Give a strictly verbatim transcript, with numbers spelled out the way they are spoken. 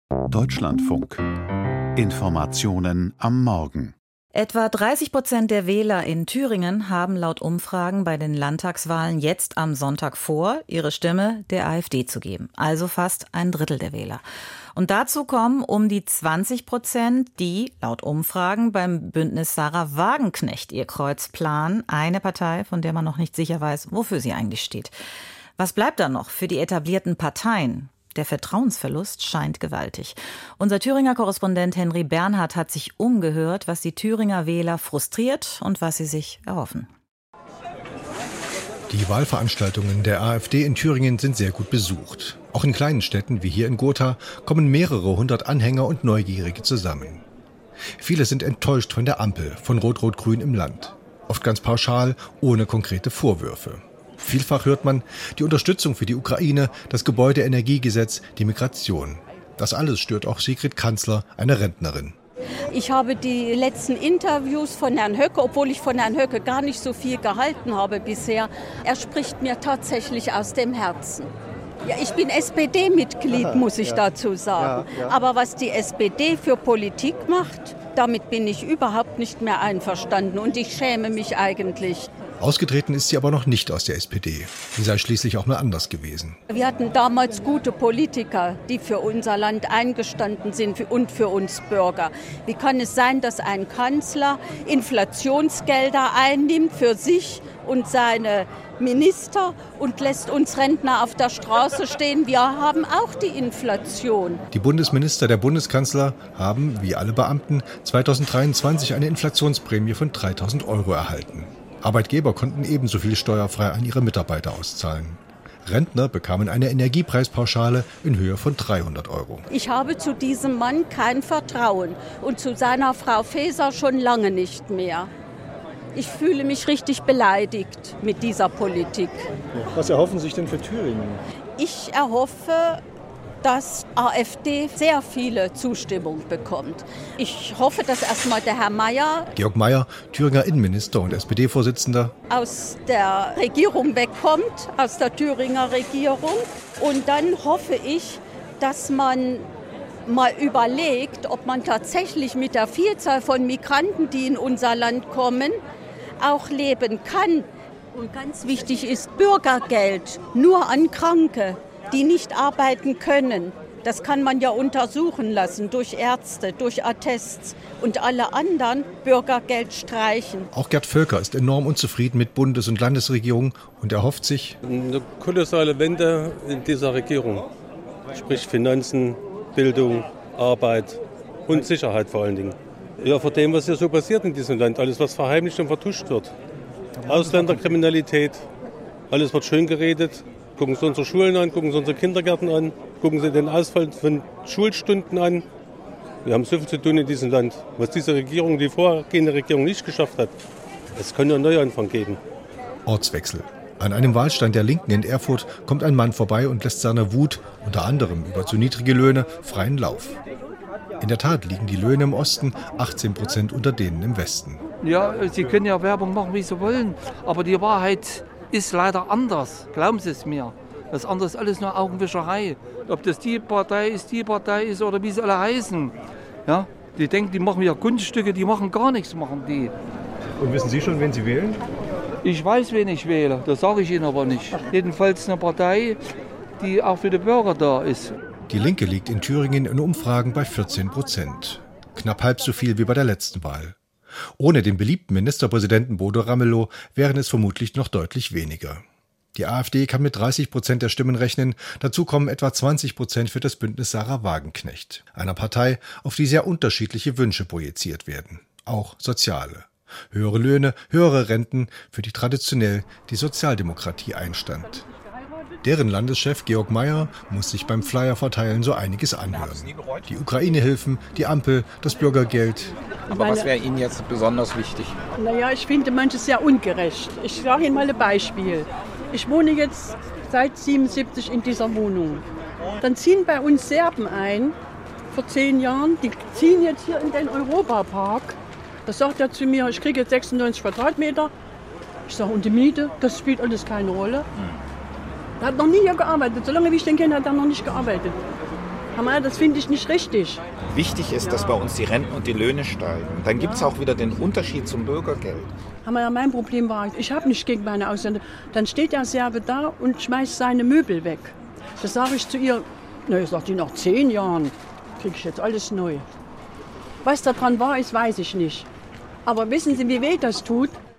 Deutschlandfunk. Informationen am Morgen. Etwa dreißig Prozent der Wähler in Thüringen haben laut Umfragen bei den Landtagswahlen jetzt am Sonntag vor, ihre Stimme der AfD zu geben. Also fast ein Drittel der Wähler. Und dazu kommen um die zwanzig Prozent, die laut Umfragen beim Bündnis Sarah Wagenknecht ihr Kreuz planen. Eine Partei, von der man noch nicht sicher weiß, wofür sie eigentlich steht. Was bleibt da noch für die etablierten Parteien? Der Vertrauensverlust scheint gewaltig. Unser Thüringer Korrespondent Henry Bernhard hat sich umgehört, was die Thüringer Wähler frustriert und was sie sich erhoffen. Die Wahlveranstaltungen der AfD in Thüringen sind sehr gut besucht. Auch in kleinen Städten wie hier in Gotha kommen mehrere hundert Anhänger und Neugierige zusammen. Viele sind enttäuscht von der Ampel, von Rot-Rot-Grün im Land. Oft ganz pauschal, ohne konkrete Vorwürfe. Vielfach hört man die Unterstützung für die Ukraine, das Gebäudeenergiegesetz, die Migration. Das alles stört auch Sigrid Kanzler, eine Rentnerin. Ich habe die letzten Interviews von Herrn Höcke, obwohl ich von Herrn Höcke gar nicht so viel gehalten habe bisher. Er spricht mir tatsächlich aus dem Herzen. Ja, ich bin S P D-Mitglied, muss ich ja. dazu sagen. Ja, ja. Aber was die S P D für Politik macht, damit bin ich überhaupt nicht mehr einverstanden und ich schäme mich eigentlich. Ausgetreten ist sie aber noch nicht aus der S P D. Sie sei schließlich auch mal anders gewesen. Wir hatten damals gute Politiker, die für unser Land eingestanden sind und für uns Bürger. Wie kann es sein, dass ein Kanzler Inflationsgelder einnimmt für sich und seine Minister und lässt uns Rentner auf der Straße stehen? Wir haben auch die Inflation. Die Bundesminister der Bundeskanzler haben, wie alle Beamten, zweitausenddreiundzwanzig eine Inflationsprämie von dreitausend Euro erhalten. Arbeitgeber konnten ebenso viel steuerfrei an ihre Mitarbeiter auszahlen. Rentner bekamen eine Energiepreispauschale in Höhe von dreihundert Euro. Ich habe zu diesem Mann kein Vertrauen und zu seiner Frau Faeser schon lange nicht mehr. Ich fühle mich richtig beleidigt mit dieser Politik. Was erhoffen Sie sich denn für Thüringen? Ich erhoffe, dass AfD sehr viele Zustimmung bekommt. Ich hoffe, dass erstmal der Herr Mayer, Georg Mayer, Thüringer Innenminister und S P D-Vorsitzender, aus der Regierung wegkommt, aus der Thüringer Regierung. Und dann hoffe ich, dass man mal überlegt, ob man tatsächlich mit der Vielzahl von Migranten, die in unser Land kommen, auch leben kann. Und ganz wichtig ist Bürgergeld nur an Kranke, die nicht arbeiten können. Das kann man ja untersuchen lassen durch Ärzte, durch Attests und alle anderen Bürgergeld streichen. Auch Gerd Völker ist enorm unzufrieden mit Bundes- und Landesregierung und erhofft sich eine kolossale Wende in dieser Regierung. Sprich Finanzen, Bildung, Arbeit und Sicherheit vor allen Dingen. Ja, vor dem, was hier so passiert in diesem Land, alles was verheimlicht und vertuscht wird. Ausländerkriminalität, alles wird schön geredet. Gucken Sie unsere Schulen an, gucken Sie unsere Kindergärten an, gucken Sie den Ausfall von Schulstunden an. Wir haben so viel zu tun in diesem Land, was diese Regierung, die vorgehende Regierung nicht geschafft hat. Es kann nur einen Neuanfang geben. Ortswechsel. An einem Wahlstand der Linken in Erfurt kommt ein Mann vorbei und lässt seiner Wut, unter anderem über zu niedrige Löhne, freien Lauf. In der Tat liegen die Löhne im Osten achtzehn Prozent unter denen im Westen. Ja, Sie können ja Werbung machen, wie Sie wollen, aber die Wahrheit ist leider anders. Glauben Sie es mir. Das andere ist alles nur Augenwischerei. Ob das die Partei ist, die Partei ist oder wie sie alle heißen. Ja, die denken, die machen ja Kunststücke, die machen gar nichts, machen die. Und wissen Sie schon, wen Sie wählen? Ich weiß, wen ich wähle, das sage ich Ihnen aber nicht. Jedenfalls eine Partei, die auch für die Bürger da ist. Die Linke liegt in Thüringen in Umfragen bei vierzehn Prozent. Knapp halb so viel wie bei der letzten Wahl. Ohne den beliebten Ministerpräsidenten Bodo Ramelow wären es vermutlich noch deutlich weniger. Die AfD kann mit dreißig Prozent der Stimmen rechnen. Dazu kommen etwa zwanzig Prozent für das Bündnis Sarah Wagenknecht, einer Partei, auf die sehr unterschiedliche Wünsche projiziert werden, auch soziale. Höhere Löhne, höhere Renten, für die traditionell die Sozialdemokratie einstand. Deren Landeschef Georg Mayer muss sich beim Flyerverteilen so einiges anhören. Die Ukraine-Hilfen, die Ampel, das Bürgergeld. Aber was wäre Ihnen jetzt besonders wichtig? Naja, ich finde manches sehr ungerecht. Ich sage Ihnen mal ein Beispiel. Ich wohne jetzt seit siebenundsiebzig in dieser Wohnung. Dann ziehen bei uns Serben ein, vor zehn Jahren. Die ziehen jetzt hier in den Europapark. Da sagt er zu mir, ich kriege jetzt sechsundneunzig Quadratmeter. Ich sage, und die Miete, das spielt alles keine Rolle. Er hat noch nie hier gearbeitet. Solange wie ich den kenne, hat er noch nicht gearbeitet. Aber das finde ich nicht richtig. Wichtig ist, dass bei uns die Renten und die Löhne steigen. Dann gibt es auch wieder den Unterschied zum Bürgergeld. Aber ja, mein Problem war, ich habe nicht gegen meine Ausländer. Dann steht der Serbe da und schmeißt seine Möbel weg. Das sage ich zu ihr, na, sagt die, nach zehn Jahren kriege ich jetzt alles neu. Was da dran war, ist, weiß ich nicht. Aber wissen Sie, wie weh das tut?